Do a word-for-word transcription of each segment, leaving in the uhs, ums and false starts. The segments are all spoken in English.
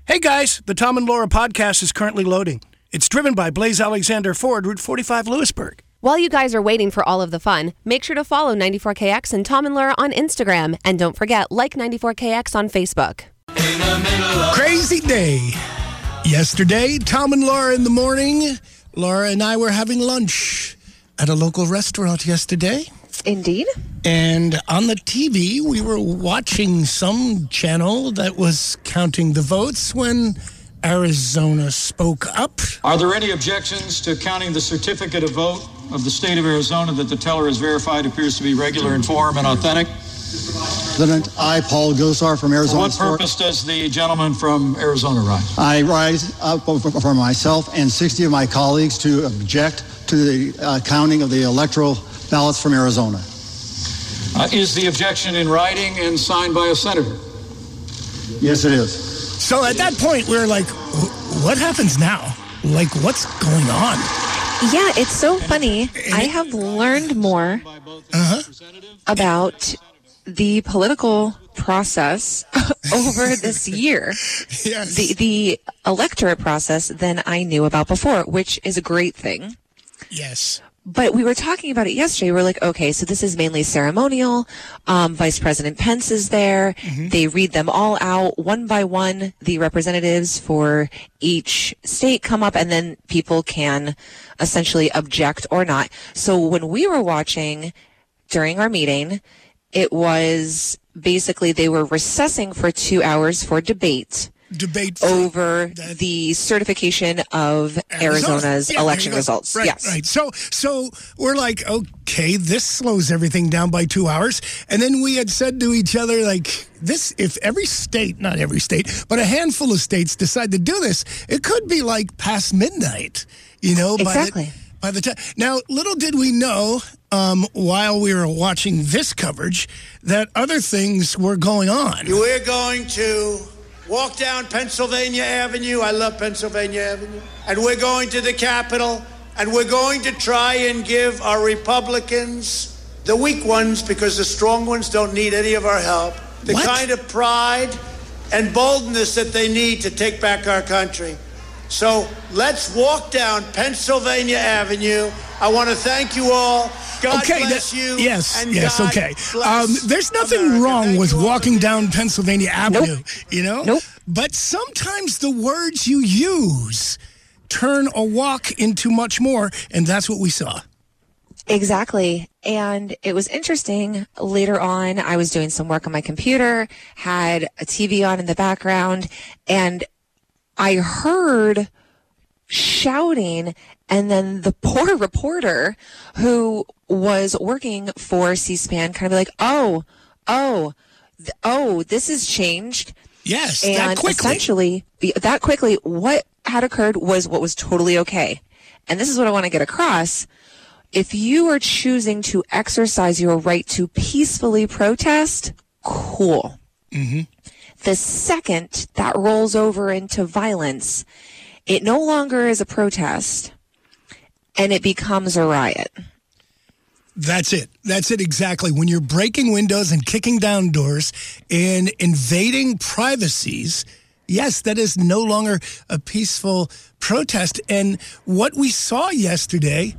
Hey guys, the Tom and Laura podcast is currently loading. It's driven by Blaze Alexander Ford, Route forty-five, Lewisburg. While you guys are waiting for all of the fun, make sure to follow ninety-four K X and Tom and Laura on Instagram. And don't forget, like ninety-four K X on Facebook. Crazy day. Yesterday, Tom and Laura in the morning. Laura and I were having lunch at a local restaurant yesterday. Indeed. And on the T V, we were watching some channel that was counting the votes when Arizona spoke up. Are there any objections to counting the certificate of vote of the state of Arizona that the teller has verified appears to be regular in form and authentic? President, I, Paul Gosar from Arizona. For what purpose does the gentleman from Arizona rise? I rise up for myself and sixty of my colleagues to object to the uh, counting of the electoral ballots from Arizona. Uh, is the objection in writing and signed by a senator? Yes, it is. So at that point, we were like, what happens now? Like, what's going on? Yeah, it's so funny. I have learned more uh-huh. about the political process over this year. Yes. The, the electorate process than I knew about before, which is a great thing. Yes. But we were talking about it yesterday. We were like, okay, so this is mainly ceremonial. Um, Vice President Pence is there. Mm-hmm. They read them all out one by one. The representatives for each state come up, and then people can essentially object or not. So when we were watching during our meeting, it was basically they were recessing for two hours for debate. Debate over the certification of Arizona. Arizona's yeah, election results. Right, yes. Right. So, so we're like, okay, this slows everything down by two hours. And then we had said to each other, like, this, if every state, not every state, but a handful of states decide to do this, it could be like past midnight, you know? Exactly. By the, by the time. Now, little did we know, um, while we were watching this coverage, that other things were going on. We're going to walk down Pennsylvania Avenue. I love Pennsylvania Avenue. And we're going to the Capitol, and we're going to try and give our Republicans, the weak ones, because the strong ones don't need any of our help, the What? kind of pride and boldness that they need to take back our country. So let's walk down Pennsylvania Avenue. I want to thank you all. God okay, bless that, you. Yes, and yes, God okay. bless Um, there's nothing America. wrong Thank with you all. walking down Pennsylvania Avenue, Nope. you know? Nope. But sometimes the words you use turn a walk into much more, and that's what we saw. Exactly. And it was interesting. Later on, I was doing some work on my computer, had a T V on in the background, and I heard shouting, and then the poor reporter who was working for C-SPAN kind of like, oh, oh, th- oh, this has changed. Yes, And that quickly. essentially, that quickly, what had occurred was what was totally okay. And this is what I want to get across. If you are choosing to exercise your right to peacefully protest, cool. Mm-hmm. The second that rolls over into violence, it no longer is a protest, and it becomes a riot. That's it. That's it exactly. When you're breaking windows and kicking down doors and invading privacies, yes, that is no longer a peaceful protest. And what we saw yesterday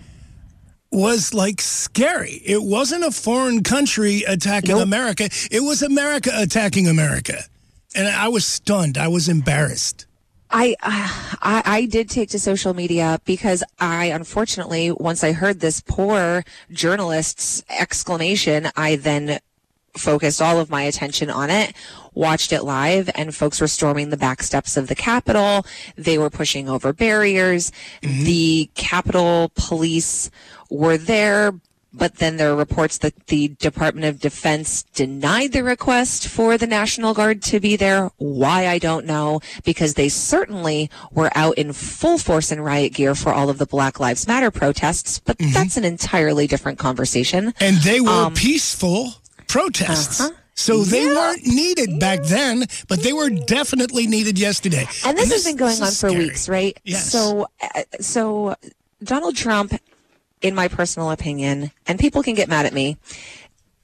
was like scary. It wasn't a foreign country attacking Nope. America. It was America attacking America. And I was stunned. I was embarrassed. I, uh, I I did take to social media because I, unfortunately, once I heard this poor journalist's exclamation, I then focused all of my attention on it, watched it live, and folks were storming the back steps of the Capitol. They were pushing over barriers. Mm-hmm. The Capitol police were there, but then there are reports that the Department of Defense denied the request for the National Guard to be there. Why, I don't know, because they certainly were out in full force and riot gear for all of the Black Lives Matter protests, but mm-hmm. that's an entirely different conversation. And they were um, peaceful protests. Uh-huh. So they yeah. weren't needed yeah. back then, but they were definitely needed yesterday. And this, and this has been going on for scary. weeks, right? Yes. So, uh, so Donald Trump, in my personal opinion, and people can get mad at me,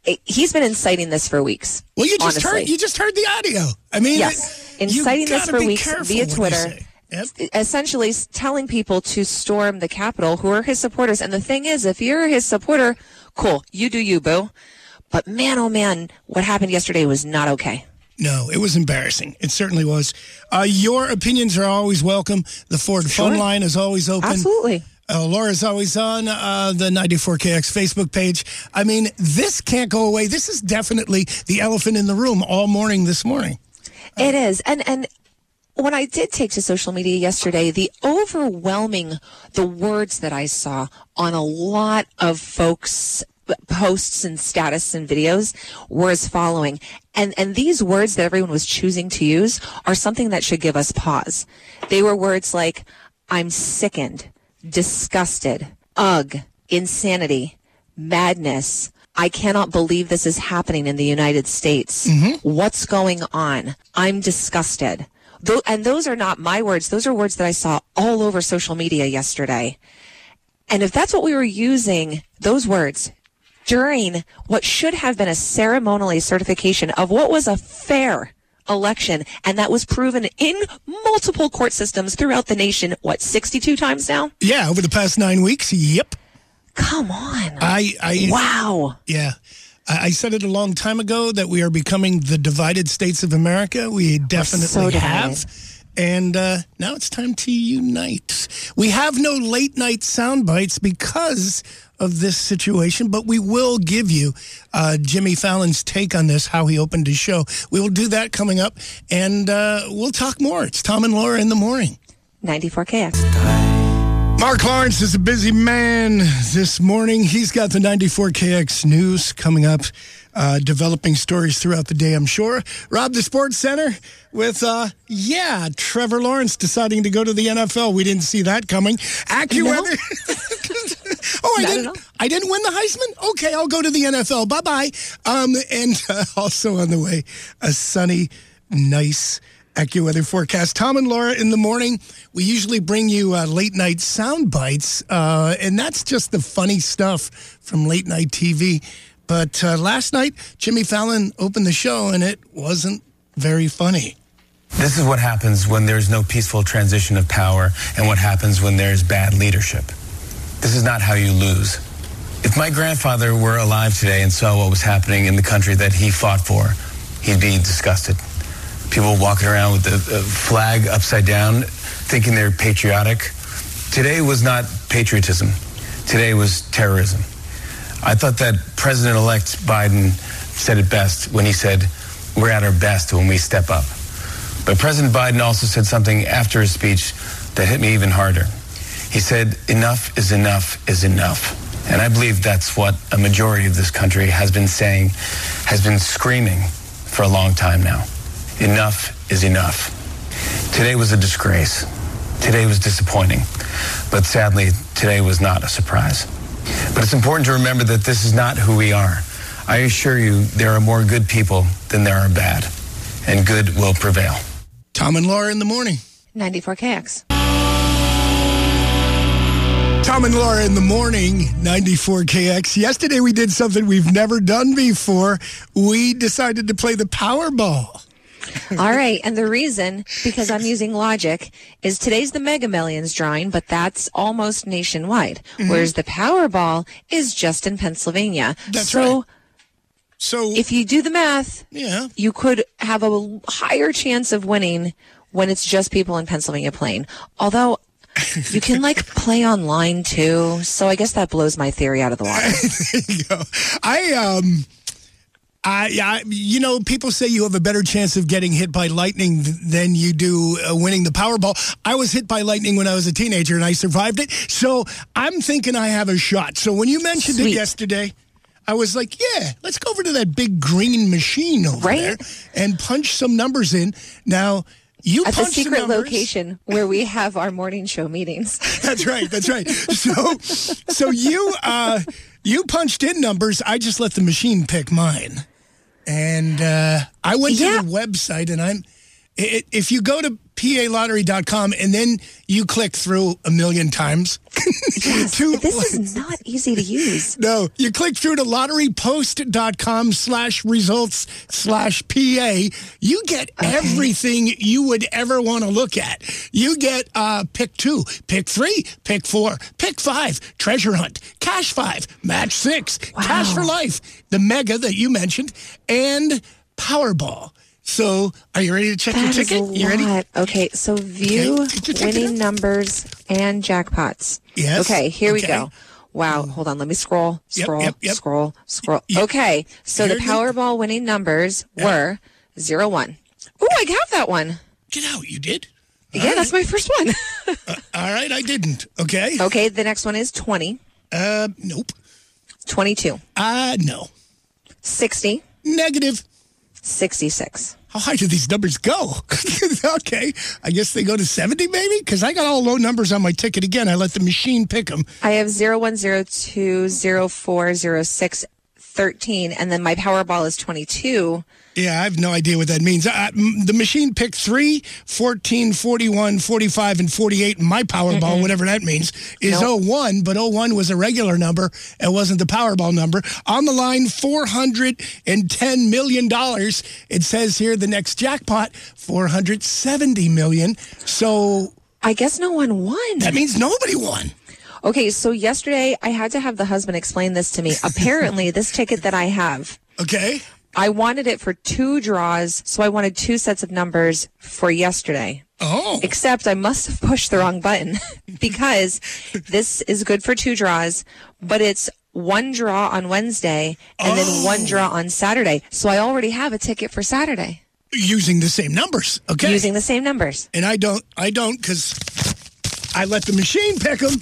he's been inciting this for weeks. Well, you just honestly. heard you just heard the audio. I mean, yes, it, inciting this for weeks via what Twitter. Yep. Essentially telling people to storm the Capitol who are his supporters. And the thing is, if you're his supporter, cool, you do you, boo. But man, oh man, what happened yesterday was not okay. No, it was embarrassing. It certainly was. Uh, your opinions are always welcome. The Ford Sure. phone line is always open. Absolutely. Uh, Laura's always on uh, the ninety-four K X Facebook page. I mean, this can't go away. This is definitely the elephant in the room all morning this morning. Uh, it is. And, and, when I did take to social media yesterday, the overwhelming, the words that I saw on a lot of folks' posts and status and videos were as following. And, and these words that everyone was choosing to use are something that should give us pause. They were words like, I'm sickened, disgusted, ugh, insanity, madness. I cannot believe this is happening in the United States. Mm-hmm. What's going on? I'm disgusted. And those are not my words. Those are words that I saw all over social media yesterday. And if that's what we were using, those words, during what should have been a ceremonial certification of what was a fair election, and that was proven in multiple court systems throughout the nation, what, sixty-two times now? Yeah, over the past nine weeks. Yep. Come on. I, I Wow. Yeah. I said it a long time ago that we are becoming the divided states of America. We definitely so have. And uh, now it's time to unite. We have no late night sound bites because of this situation, but we will give you uh, Jimmy Fallon's take on this, how he opened his show. We will do that coming up, and uh, we'll talk more. It's Tom and Laura in the morning. ninety-four K X. Mark Lawrence is a busy man this morning. He's got the ninety-four K X news coming up, uh, developing stories throughout the day, I'm sure. Rob, the Sports Center with, uh, yeah, Trevor Lawrence deciding to go to the N F L. We didn't see that coming. AccuWeather. oh, I Not didn't. I didn't win the Heisman? Okay, I'll go to the N F L. Bye-bye. Um, and uh, also on the way, a sunny, nice AccuWeather forecast. Tom and Laura in the morning. We usually bring you uh, late night sound bites, uh, and that's just the funny stuff from late night T V. But uh, last night, Jimmy Fallon opened the show, and it wasn't very funny. This is what happens when there's no peaceful transition of power and what happens when there's bad leadership. This is not how you lose. If my grandfather were alive today and saw what was happening in the country that he fought for, he'd be disgusted. People walking around with the uh, flag upside down, thinking they're patriotic. Today was not patriotism. Today was terrorism. I thought that President-elect Biden said it best when he said, we're at our best when we step up. But President Biden also said something after his speech that hit me even harder. He said, enough is enough is enough. And I believe that's what a majority of this country has been saying, has been screaming for a long time now. Enough is enough. Today was a disgrace. Today was disappointing. But sadly, today was not a surprise. But it's important to remember that this is not who we are. I assure you, there are more good people than there are bad. And good will prevail. Tom and Laura in the morning. ninety-four K X. Tom and Laura in the morning, ninety-four K X. Yesterday we did something we've never done before. We decided to play the Powerball. All right. And the reason, because I'm using logic, is today's the Mega Millions drawing, but that's almost nationwide. Mm-hmm. Whereas the Powerball is just in Pennsylvania. That's so, right. So if you do the math, yeah, you could have a higher chance of winning when it's just people in Pennsylvania playing. Although you can like play online too. So I guess that blows my theory out of the water. There you go. I, um, I, I, you know, people say you have a better chance of getting hit by lightning th- than you do uh, winning the Powerball. I was hit by lightning when I was a teenager and I survived it. So I'm thinking I have a shot. So when you mentioned Sweet. it yesterday, I was like, yeah, let's go over to that big green machine over right? there and punch some numbers in. Now, you at the punch secret the numbers. location where we have our morning show meetings. That's right. That's right. So, so you, uh, you punched in numbers. I just let the machine pick mine. And uh, I went yeah. to the website, and I'm. It, if you go to P A lottery dot com, and then you click through a million times. Yes, to, this is not easy to use. No, you click through to lottery post dot com slash results slash P A. You get okay. everything you would ever want to look at. You get uh, pick two, pick three, pick four, pick five, treasure hunt, cash five, match six, wow. cash for life, the mega that you mentioned, and Powerball. So, are you ready to check that your ticket? Is a you ready? lot. Okay, so view okay. winning numbers and jackpots. Yes. Okay, here okay. we go. Wow, hold on. Let me scroll, scroll, yep, yep, yep. scroll, scroll. Yep. Okay, so here the Powerball winning numbers yep. were zero one. Ooh, I got that one. Get out, you did? All yeah, right. That's my first one. uh, all right, I didn't. Okay. Okay, the next one is twenty. Uh, nope. twenty-two. Uh, no. sixty. Negative. sixty-six. How high do these numbers go? Okay, I guess they go to seventy maybe? Because I got all low numbers on my ticket again. I let the machine pick them. I have zero one, zero two, zero four, zero six, thirteen, and then my Powerball is twenty-two. Yeah, I have no idea what that means. Uh, the machine picked three, fourteen, forty-one, forty-five, and forty-eight. And my Powerball, Mm-mm. whatever that means, is nope. oh one, but oh one was a regular number. It wasn't the Powerball number. On the line, four hundred ten million dollars. It says here the next jackpot, four hundred seventy million dollars. So I guess no one won. That means nobody won. Okay, so yesterday I had to have the husband explain this to me. Apparently, this ticket that I have. Okay. I wanted it for two draws, so I wanted two sets of numbers for yesterday. Oh. Except I must have pushed the wrong button because this is good for two draws, but it's one draw on Wednesday and oh. then one draw on Saturday. So I already have a ticket for Saturday. Using the same numbers, okay? Using the same numbers. And I don't, I don't, because I let the machine pick them.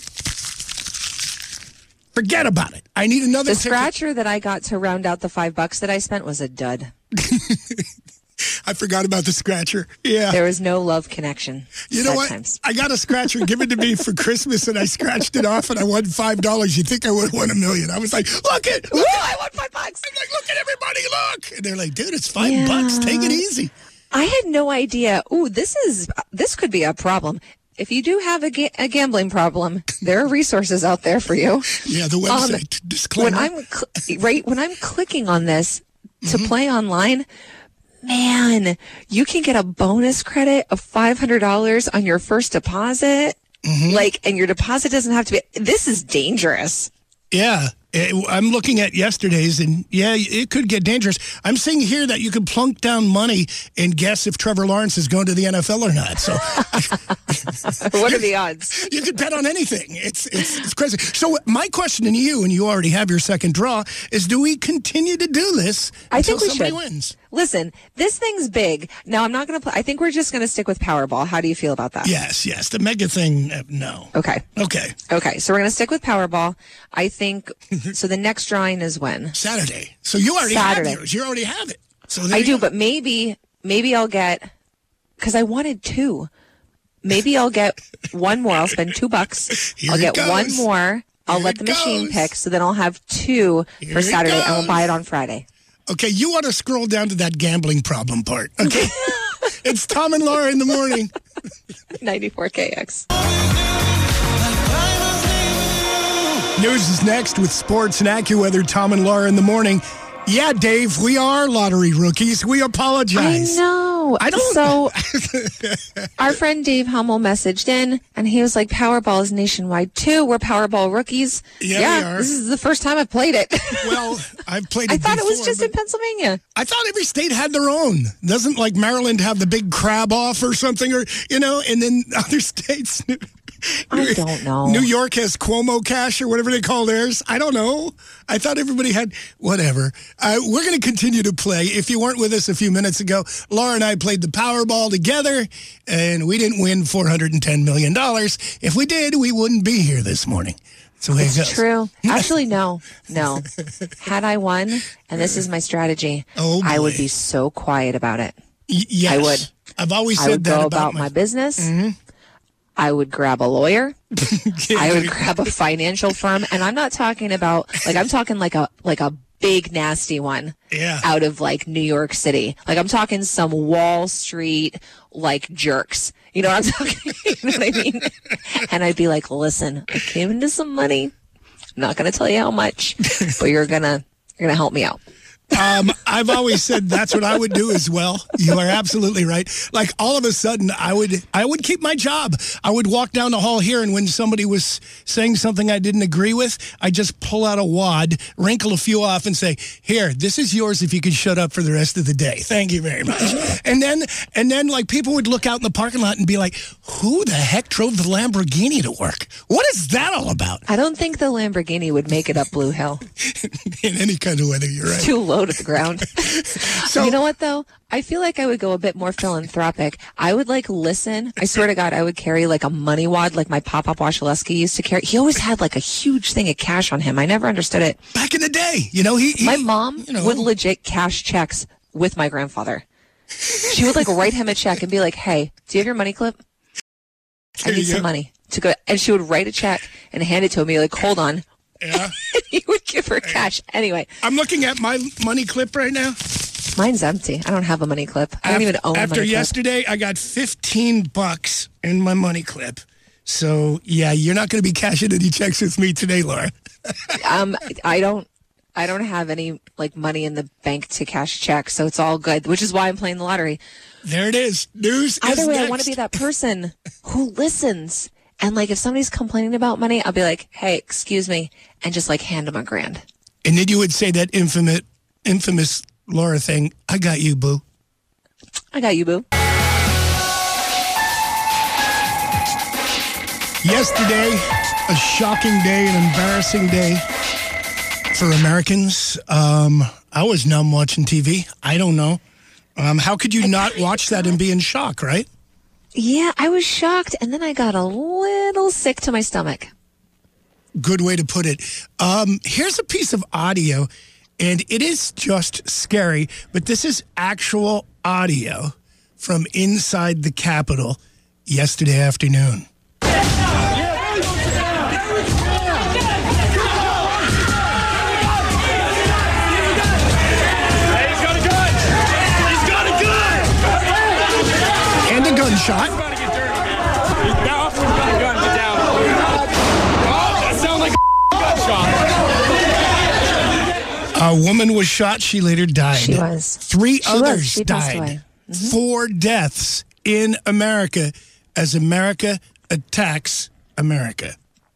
Forget about it. I need another The ticket. scratcher that I got to round out the five bucks that I spent was a dud. I forgot about the scratcher. Yeah. There was no love connection. You know what? Times. I got a scratcher given to me for Christmas, and I scratched it off, and I won five dollars. You think I would have won a million? I was like, look it! Look Ooh, it. I won five bucks! I'm like, look at everybody, look! And they're like, dude, it's five yeah. bucks. Take it easy. I had no idea. Ooh, this is this could be a problem. If you do have a, ga- a gambling problem, there are resources out there for you. Yeah, the website. Um, Disclaimer. When I'm cl- right when I'm clicking on this to mm-hmm. play online, man, you can get a bonus credit of five hundred dollars on your first deposit. Mm-hmm. Like, and your deposit doesn't have to be. This is dangerous. Yeah. I'm looking at yesterday's, and yeah, it could get dangerous. I'm seeing here that you could plunk down money and guess if Trevor Lawrence is going to the N F L or not. So, what are the odds? You could bet on anything. It's, it's it's crazy. So, my question to you, and you already have your second draw, is: do we continue to do this I until think we somebody should. wins? Listen, this thing's big. Now, I'm not going to play. I think we're just going to stick with Powerball. How do you feel about that? Yes, yes. The mega thing, uh, no. Okay. Okay. Okay. So we're going to stick with Powerball. I think. So the next drawing is when? Saturday. So you already Saturday. have yours. You already have it. So I do, go. But maybe, maybe I'll get, because I wanted two. Maybe I'll get one more. I'll spend two bucks. Here I'll get goes. one more. I'll Here let the machine goes. pick. So then I'll have two Here for Saturday, and we'll goes. buy it on Friday. Okay, you want to scroll down to that gambling problem part. Okay. It's Tom and Laura in the morning. ninety-four K X. News is next with sports and AccuWeather. Tom and Laura in the morning. Yeah, Dave, we are lottery rookies. We apologize. I know. I don't. So, our friend Dave Hummel messaged in, and he was like, Powerball is nationwide, too. We're Powerball rookies. Yeah, yeah we are. This is the first time I've played it. Well, I've played it I thought before, it was just but in Pennsylvania. I thought every state had their own. Doesn't, like, Maryland have the big crab off or something? Or, you know, and then other states... I don't know. New York has Cuomo Cash or whatever they call theirs. I don't know. I thought everybody had whatever. Uh, we're going to continue to play. If you weren't with us a few minutes ago, Laura and I played the Powerball together, and we didn't win four hundred ten million dollars. If we did, we wouldn't be here this morning. That's the way it goes. It's true. Actually, no. No. Had I won, and this is my strategy, oh, I would be so quiet about it. Y- yes. I would. I've always said I would that go about, about my, my business. Mm-hmm. I would grab a lawyer. I would grab a financial firm, and I'm not talking about like I'm talking like a like a big nasty one yeah. out of like New York City. Like I'm talking some Wall Street like jerks. You know what I'm talking? You know what I mean? And I'd be like, listen, I came into some money. I'm not going to tell you how much, but you're going to you're gonna help me out. Um, I've always said that's what I would do as well. You are absolutely right. Like all of a sudden, I would I would keep my job. I would walk down the hall here, and when somebody was saying something I didn't agree with, I'd just pull out a wad, wrinkle a few off, and say, "Here, this is yours. If you can shut up for the rest of the day, thank you very much." And then and then like people would look out in the parking lot and be like, "Who the heck drove the Lamborghini to work? What is that all about?" I don't think the Lamborghini would make it up Blue Hill. In any kind of weather, you're right. Too low to the ground. So, you know what, though? I feel like I would go a bit more philanthropic. I would, like, listen. I swear to God, I would carry, like, a money wad like my Papa Washaleski used to carry. He always had, like, a huge thing of cash on him. I never understood it. Back in the day, you know, he... he my mom you know. would legit cash checks with my grandfather. She would, like, write him a check and be like, hey, do you have your money clip? I There need you some go. money to go. And she would write a check and hand it to me, like, hold on. Yeah. He would give her cash. Anyway. I'm looking at my money clip right now. Mine's empty. I don't have a money clip. I don't even own a After money clip. yesterday, I got fifteen bucks in my money clip. So, yeah, you're not going to be cashing any checks with me today, Laura. um, I don't, I don't have any like money in the bank to cash checks, so it's all good. Which is why I'm playing the lottery. There it is. News Either is way, next. I want to be that person who listens. And like, if somebody's complaining about money, I'll be like, "Hey, excuse me," and just like hand them a grand. And then you would say that infamous, infamous Laura thing. I got you, boo. I got you, boo. Yesterday, a shocking day, an embarrassing day for Americans. Um, I was numb watching T V. I don't know. Um, how could you not watch that and be in shock, right? Yeah, I was shocked, and then I got a little sick to my stomach. Good way to put it. Um, here's a piece of audio, and it is just scary, but this is actual audio from inside the Capitol yesterday afternoon. And a gunshot. A woman was shot. She later died. She was. Three She was. others She passed died. away. Mm-hmm. Four deaths in America as America attacks America.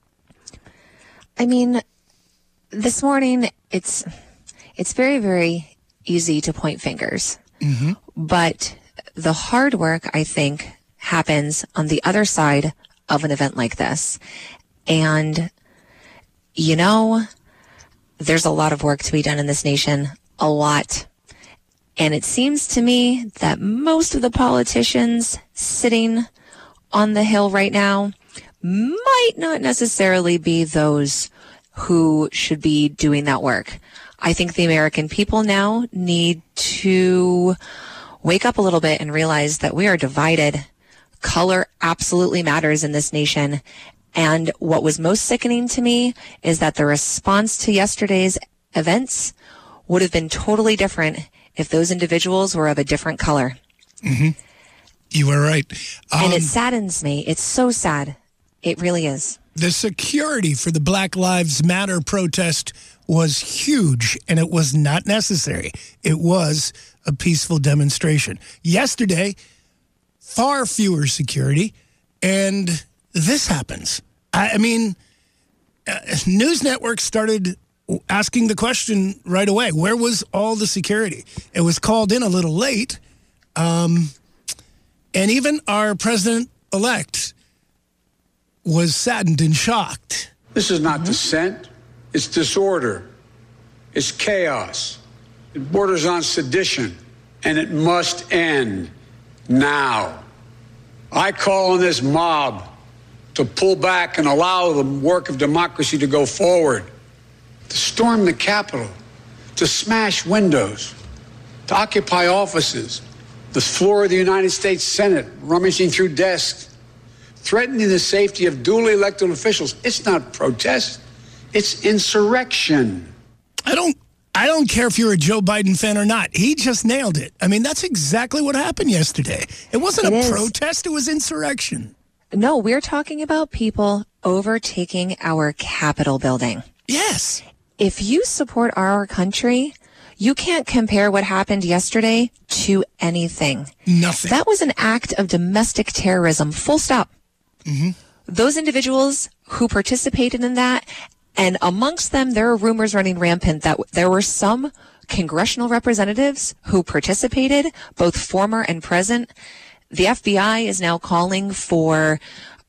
I mean, this morning, it's it's very, very easy to point fingers. Mm-hmm. But the hard work, I think, happens on the other side of an event like this. And, you know, there's a lot of work to be done in this nation, a lot. And it seems to me that most of the politicians sitting on the Hill right now might not necessarily be those who should be doing that work. I think the American people now need to wake up a little bit and realize that we are divided. Color absolutely matters in this nation. And what was most sickening to me is that the response to yesterday's events would have been totally different if those individuals were of a different color. Mm-hmm. You were right. Um, and it saddens me. It's so sad. It really is. The security for the Black Lives Matter protest was huge, and it was not necessary. It was a peaceful demonstration. Yesterday, far fewer security, and this happens. I, I mean, uh, news networks started asking the question right away, where was all the security? It was called in a little late, um, and even our president-elect was saddened and shocked. This is not dissent. It's disorder. It's chaos. It borders on sedition, and it must end now. I call on this mob to pull back and allow the work of democracy to go forward, to storm the Capitol, to smash windows, to occupy offices, the floor of the United States Senate, rummaging through desks, threatening the safety of duly elected officials. It's not protest. It's insurrection. I don't I don't care if you're a Joe Biden fan or not. He just nailed it. I mean, that's exactly what happened yesterday. It wasn't It a is. protest. It was insurrection. No, we're talking about people overtaking our Capitol building. Yes. If you support our country, you can't compare what happened yesterday to anything. Nothing. That was an act of domestic terrorism, full stop. Mm-hmm. Those individuals who participated in that, and amongst them, there are rumors running rampant that there were some congressional representatives who participated, both former and present. The F B I is now calling for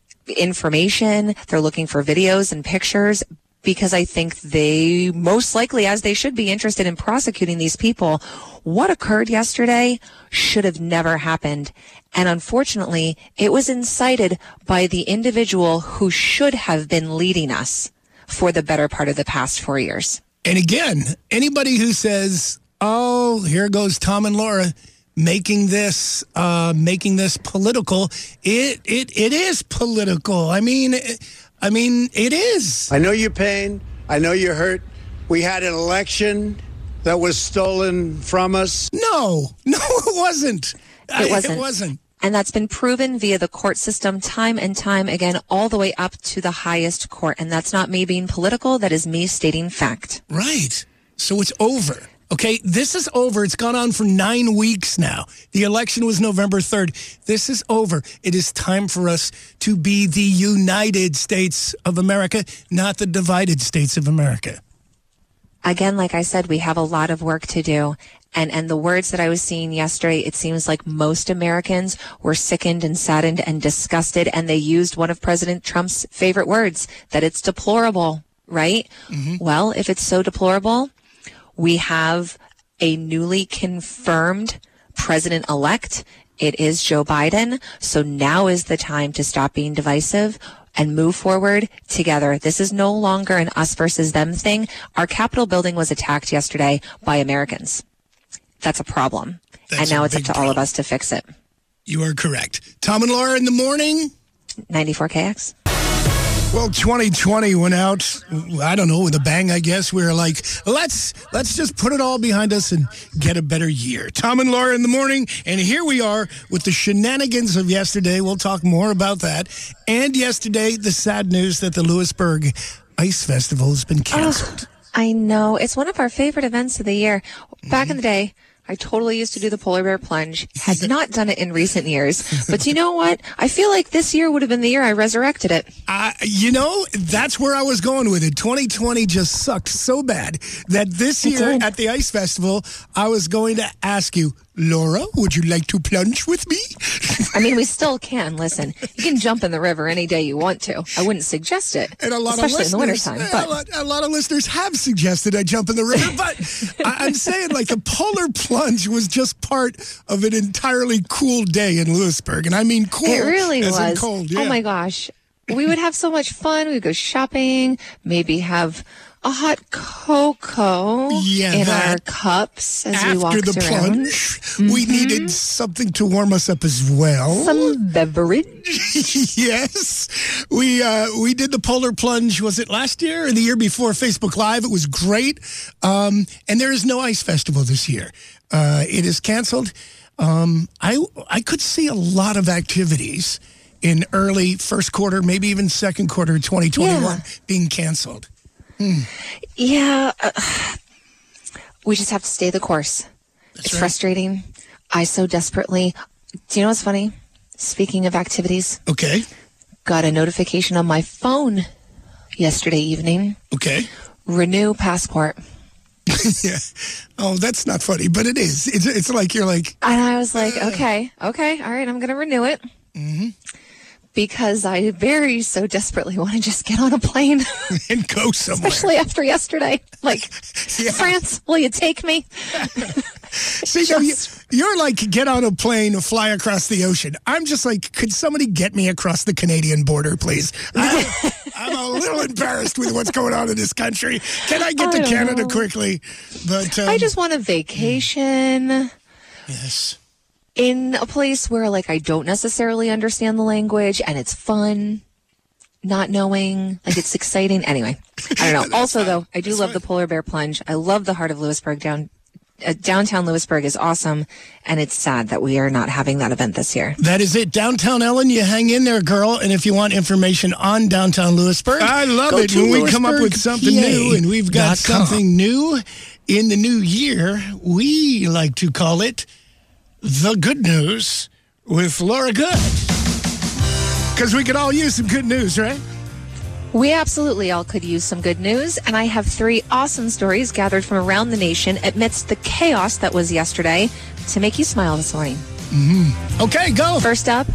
information. They're looking for videos and pictures because I think they, most likely, as they should be, interested in prosecuting these people. What occurred yesterday should have never happened. And unfortunately, it was incited by the individual who should have been leading us for the better part of the past four years. And again, anybody who says, oh, here goes Tom and Laura making this uh, making this political, it it it is political. I mean, it, I mean, it is. I know your pain. I know you're hurt. We had an election that was stolen from us. No, no, it wasn't. It wasn't. It wasn't. And that's been proven via the court system time and time again, all the way up to the highest court. And that's not me being political. That is me stating fact. Right. So it's over. Okay, this is over. It's gone on for nine weeks now. The election was November third. This is over. It is time for us to be the United States of America, not the divided states of America. Again, like I said, we have a lot of work to do. And and the words that I was seeing yesterday, it seems like most Americans were sickened and saddened and disgusted. And they used one of President Trump's favorite words, that it's deplorable, right? Mm-hmm. Well, if it's so deplorable, we have a newly confirmed president-elect. It is Joe Biden. So now is the time to stop being divisive and move forward together. This is no longer an us versus them thing. Our Capitol building was attacked yesterday by Americans. That's a problem. That's and now a it's up big to all problem. of us to fix it. You are correct. Tom and Laura in the morning. ninety-four K X. Well, twenty twenty went out, I don't know, with a bang, I guess. We were like, let's let's just put it all behind us and get a better year. Tom and Laura in the morning, and here we are with the shenanigans of yesterday. We'll talk more about that. And yesterday, the sad news that the Lewisburg Ice Festival has been canceled. Oh, I know. It's one of our favorite events of the year. Back mm-hmm. in the day, I totally used to do the polar bear plunge. Had not done it in recent years. But you know what? I feel like this year would have been the year I resurrected it. Uh, you know, that's where I was going with it. twenty twenty just sucked so bad that this It year did. at the Ice Festival, I was going to ask you, Laura, would you like to plunge with me? I mean, we still can. Listen, you can jump in the river any day you want to. I wouldn't suggest it, And a lot especially of in the listeners, wintertime. a, But lot, a lot of listeners have suggested I jump in the river, but I, I'm saying like a polar plunge was just part of an entirely cool day in Lewisburg, and I mean cool. it really as in was. cold. Yeah. Oh my gosh. We would have so much fun. We'd go shopping, maybe have a hot cocoa Yeah, in that. our cups as we After walked the around. plunge, we needed something to warm us up as well. Some beverage. Yes, we uh, we did the polar plunge. Was it last year or the year before? Facebook Live. It was great. Um, and there is no ice festival this year. Uh, it is canceled. Um, I I could see a lot of activities in early first quarter, maybe even second quarter twenty twenty-one Yeah. being canceled. Yeah. Uh, we just have to stay the course. That's it's right. frustrating. I so desperately. Do you know what's funny? Speaking of activities, Okay. got a notification on my phone yesterday evening. Okay. Renew passport. Yeah. Oh, that's not funny, but it is. It's it's like you're like, And I was like, okay, okay, all right, I'm going to renew it. Mm-hmm. Because I very so desperately want to just get on a plane, and go somewhere. especially after yesterday. Like, Yeah. France, will you take me? See, so you, you're like, get on a plane, fly across the ocean. I'm just like, could somebody get me across the Canadian border, please? I, I'm a little embarrassed with what's going on in this country. Can I get I to don't Canada know. quickly? But um, I just want a vacation yes. in a place where, like, I don't necessarily understand the language and it's fun. not knowing, like it's exciting. Anyway, I don't know. Also, though, I do That's love fine. the polar bear plunge. I love the heart of Lewisburg. Down uh, downtown Lewisburg is awesome, and it's sad that we are not having that event this year. That is it. Downtown Ellen, you hang in there, girl. And if you want information on downtown Lewisburg, I love go it to when we come up with Lewisburg something P A new, and we've got dot com. something new in the new year. We like to call it The Good News with Laura Good. Because we could all use some good news, right? We absolutely all could use some good news, and I have three awesome stories gathered from around the nation amidst the chaos that was yesterday to make you smile this morning. Mm-hmm. Okay, go. First up,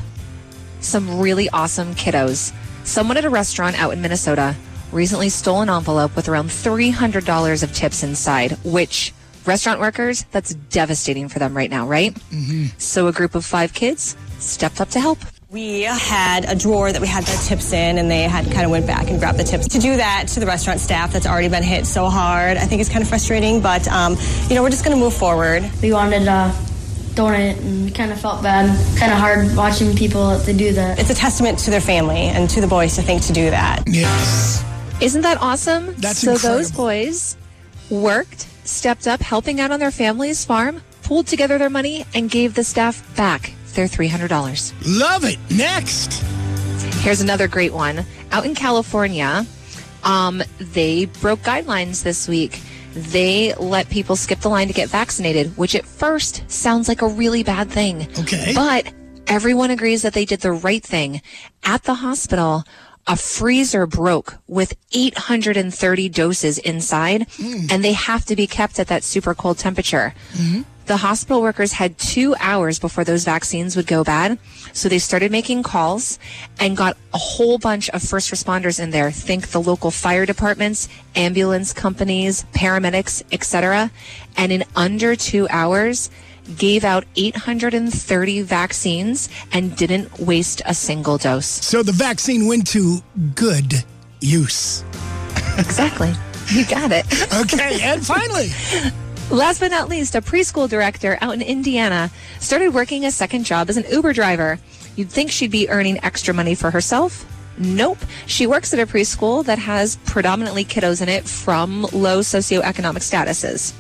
some really awesome kiddos. Someone at a restaurant out in Minnesota recently stole an envelope with around three hundred dollars of tips inside, which restaurant workers, that's devastating for them right now, right? Mm-hmm. So a group of five kids stepped up to help. We had a drawer that we had the tips in, and they had kind of went back and grabbed the tips. To do that to the restaurant staff that's already been hit so hard, I think it's kind of frustrating, but, um, you know, we're just going to move forward. We wanted to donate and kind of felt bad, kind of hard watching people to do that. It's a testament to their family and to the boys to think to do that. Yes. Isn't that awesome? That's so incredible. Those boys worked, stepped up, helping out on their family's farm, pulled together their money, and gave the staff back their three hundred dollars. Love it. Next. Here's another great one. Out in California, um, they broke guidelines this week. They let people skip the line to get vaccinated, which at first sounds like a really bad thing. Okay. But everyone agrees that they did the right thing. At the hospital, a freezer broke with eight hundred thirty doses inside, mm. and they have to be kept at that super cold temperature. Mm-hmm. The hospital workers had two hours before those vaccines would go bad, so they started making calls and got a whole bunch of first responders in there. Think the local fire departments, ambulance companies, paramedics, et cetera. And in under two hours, gave out eight hundred thirty vaccines and didn't waste a single dose. So the vaccine went to good use. Exactly. You got it. Okay, and finally... Last but not least, a preschool director out in Indiana started working a second job as an Uber driver. You'd think she'd be earning extra money for herself. Nope. She works at a preschool that has predominantly kiddos in it from low socioeconomic statuses.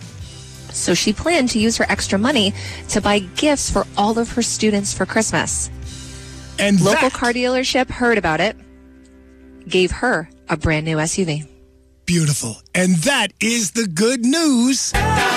So she planned to use her extra money to buy gifts for all of her students for Christmas. And local that... car dealership heard about it, gave her a brand new S U V. Beautiful. And that is the good news.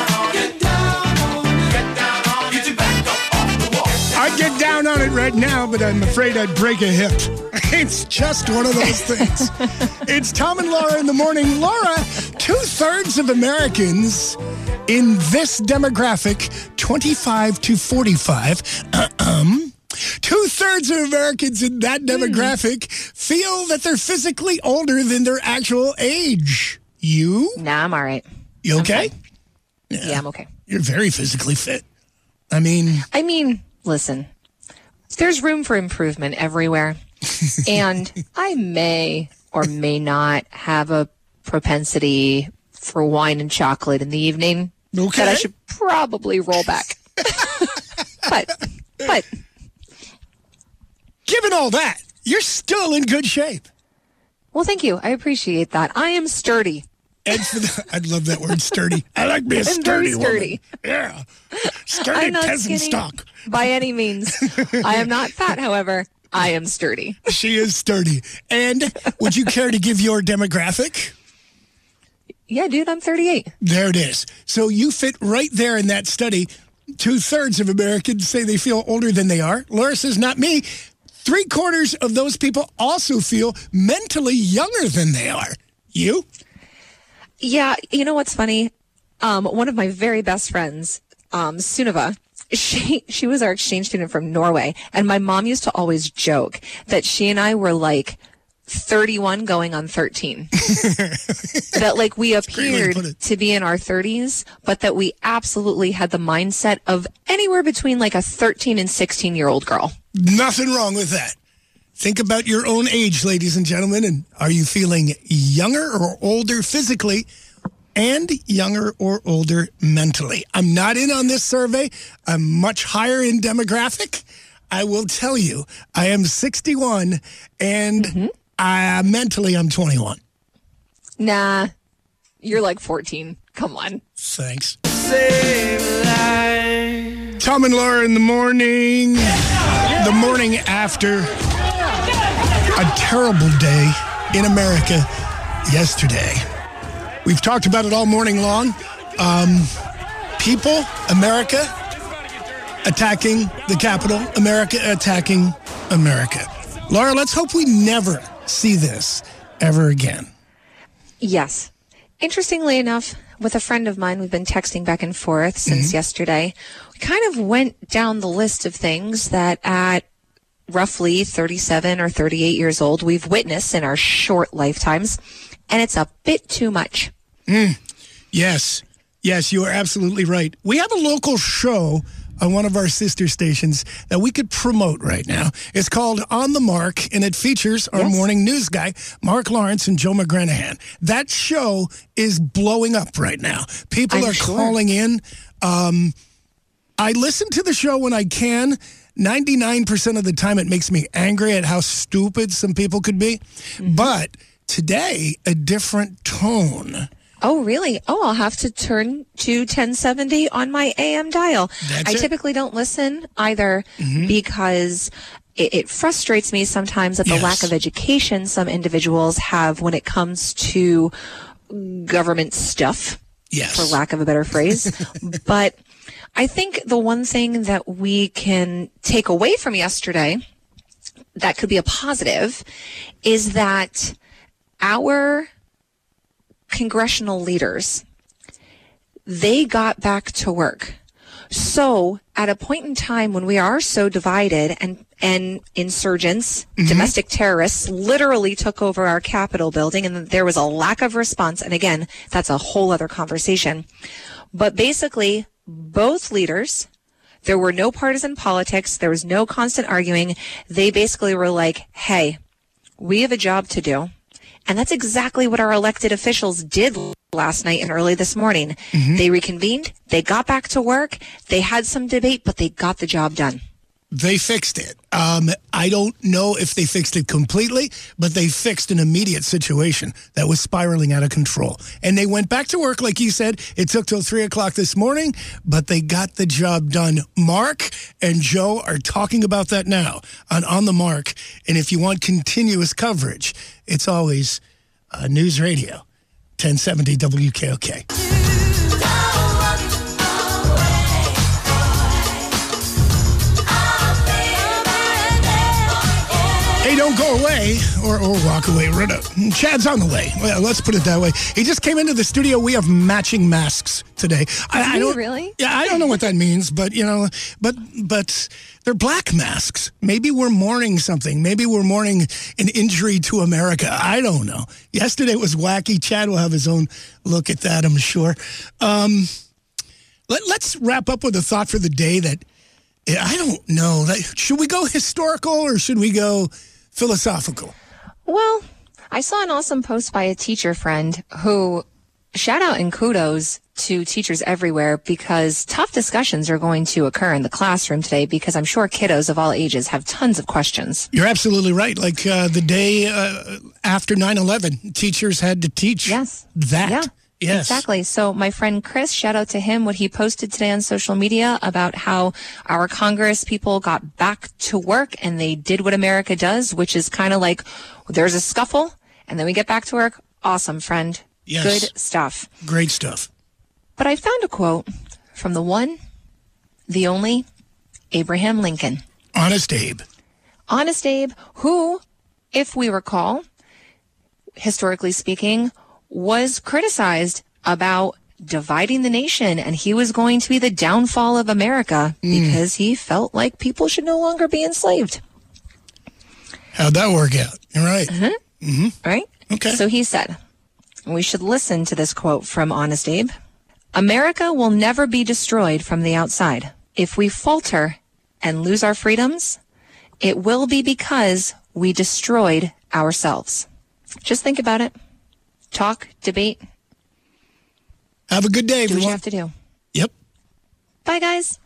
I'd get down on it right now, but I'm afraid I'd break a hip. It's just one of those things. It's Tom and Laura in the morning. Laura, two-thirds of Americans in this demographic, twenty-five to forty-five, um, two-thirds of Americans in that demographic feel that they're physically older than their actual age. You? Nah, I'm all right. You okay? Yeah. yeah, I'm okay. You're very physically fit. I mean... I mean, listen, there's room for improvement everywhere. And I may or may not have a propensity for wine and chocolate in the evening okay. that I should probably roll back. but, but... Given all that, you're still in good shape. Well, thank you. I appreciate that. I am sturdy. And for the, I'd love that word, sturdy. I like me a I'm sturdy, very sturdy. woman. Yeah. Sturdy I'm not peasant skinny stock. By any means. I am not fat, however. I am sturdy. She is sturdy. And would you care to give your demographic? Yeah, dude, I'm thirty-eight. There it is. So you fit right there in that study. Two-thirds of Americans say they feel older than they are. Laura says, not me. Three quarters of those people also feel mentally younger than they are. You? Yeah, you know what's funny? Um, one of my very best friends, um, Sunniva, she she was our exchange student from Norway, and my mom used to always joke that she and I were like thirty-one going on thirteen. That like we appeared to, to be in our thirties, but that we absolutely had the mindset of anywhere between like a thirteen and sixteen year old girl. Nothing wrong with that. Think about your own age, ladies and gentlemen, and are you feeling younger or older physically and younger or older mentally? I'm not in on this survey. I'm much higher in demographic. I will tell you, I am sixty-one, and mm-hmm. Uh, mentally, I'm twenty-one. Nah, you're like fourteen. Come on. Thanks. Tom and Laura in the morning. The morning after a terrible day in America yesterday. We've talked about it all morning long. Um, people, America, attacking the Capitol. America attacking America. Laura, let's hope we never see this ever again. Yes. Interestingly enough, with a friend of mine, we've been texting back and forth since mm-hmm. yesterday. We kind of went down the list of things that at roughly thirty-seven or thirty-eight years old, we've witnessed in our short lifetimes, and it's a bit too much. Mm. Yes. Yes, you are absolutely right. We have a local show on one of our sister stations that we could promote right now. It's called On the Mark, and it features our yes. morning news guy, Mark Lawrence and Joe McGranahan. That show is blowing up right now. People I'm are sure. calling in. Um, I listen to the show when I can. ninety-nine percent of the time it makes me angry at how stupid some people could be. Mm-hmm. But today, a different tone. Oh, really? Oh, I'll have to turn to ten seventy on my A M dial. That's I it. typically don't listen either mm-hmm. because it, it frustrates me sometimes at the yes. lack of education some individuals have when it comes to government stuff, yes. for lack of a better phrase. But I think the one thing that we can take away from yesterday that could be a positive is that our congressional leaders, they got back to work. So at a point in time when we are so divided and, and insurgents, mm-hmm. domestic terrorists literally took over our Capitol building and there was a lack of response. And again, that's a whole other conversation. But basically, both leaders, there were no partisan politics. There was no constant arguing. They basically were like, hey, we have a job to do. And that's exactly what our elected officials did last night and early this morning. Mm-hmm. They reconvened. They got back to work. They had some debate, but they got the job done. They fixed it. Um, I don't know if they fixed it completely, but they fixed an immediate situation that was spiraling out of control. And they went back to work, like you said. It took till three o'clock this morning, but they got the job done. Mark and Joe are talking about that now on On the Mark. And if you want continuous coverage, it's always uh, News Radio, ten seventy W K O K. Hey, don't go away or, or walk away. Chad's on the way. Well, let's put it that way. He just came into the studio. We have matching masks today. I, I don't really. Yeah, I don't know what that means, but you know, but but they're black masks. Maybe we're mourning something. Maybe we're mourning an injury to America. I don't know. Yesterday was wacky. Chad will have his own look at that, I'm sure. Um, let, let's wrap up with a thought for the day that I don't know. Should we go historical or should we go philosophical? Well, I saw an awesome post by a teacher friend who, shout out and kudos to teachers everywhere, because tough discussions are going to occur in the classroom today because I'm sure kiddos of all ages have tons of questions. You're absolutely right. Like uh, the day uh, after nine eleven, teachers had to teach yes. that. Yeah. Yes. Exactly. So my friend Chris, shout out to him, what he posted today on social media about how our Congress people got back to work and they did what America does, which is kind of like there's a scuffle and then we get back to work. Awesome, friend. Yes. Good stuff. Great stuff. But I found a quote from the one, the only, Abraham Lincoln. Honest Abe. Honest Abe, who, if we recall, historically speaking, was criticized about dividing the nation, and he was going to be the downfall of America mm. because he felt like people should no longer be enslaved. How'd that work out? You're right. Mm-hmm. Mm-hmm. Right? Okay. So he said, we should listen to this quote from Honest Abe. America will never be destroyed from the outside. If we falter and lose our freedoms, it will be because we destroyed ourselves. Just think about it. Talk, debate. Have a good day, do everyone. what you have to do. Yep. Bye, guys.